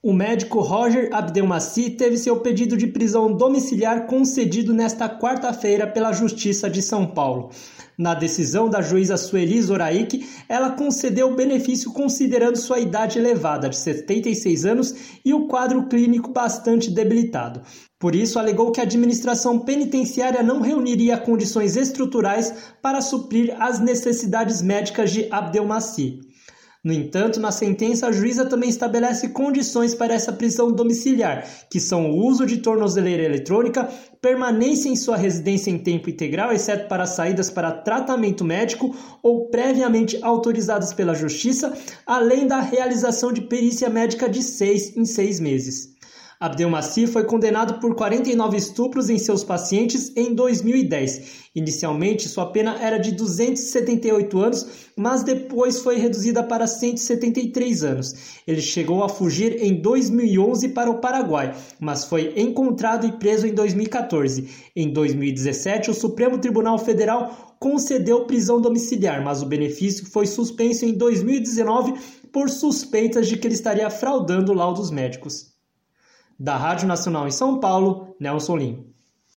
O médico Roger Abdelmaci teve seu pedido de prisão domiciliar concedido nesta quarta-feira pela Justiça de São Paulo. Na decisão da juíza Sueli Zoraik, ela concedeu o benefício considerando sua idade elevada, de 76 anos, e o quadro clínico bastante debilitado. Por isso, alegou que a administração penitenciária não reuniria condições estruturais para suprir as necessidades médicas de Abdelmaci. No entanto, na sentença, a juíza também estabelece condições para essa prisão domiciliar, que são o uso de tornozeleira eletrônica, permanência em sua residência em tempo integral, exceto para saídas para tratamento médico ou previamente autorizadas pela Justiça, além da realização de perícia médica de 6 em 6 meses. Abdelmaci foi condenado por 49 estupros em seus pacientes em 2010. Inicialmente, sua pena era de 278 anos, mas depois foi reduzida para 173 anos. Ele chegou a fugir em 2011 para o Paraguai, mas foi encontrado e preso em 2014. Em 2017, o Supremo Tribunal Federal concedeu prisão domiciliar, mas o benefício foi suspenso em 2019 por suspeitas de que ele estaria fraudando laudos médicos. Da Rádio Nacional em São Paulo, Nelson Lim.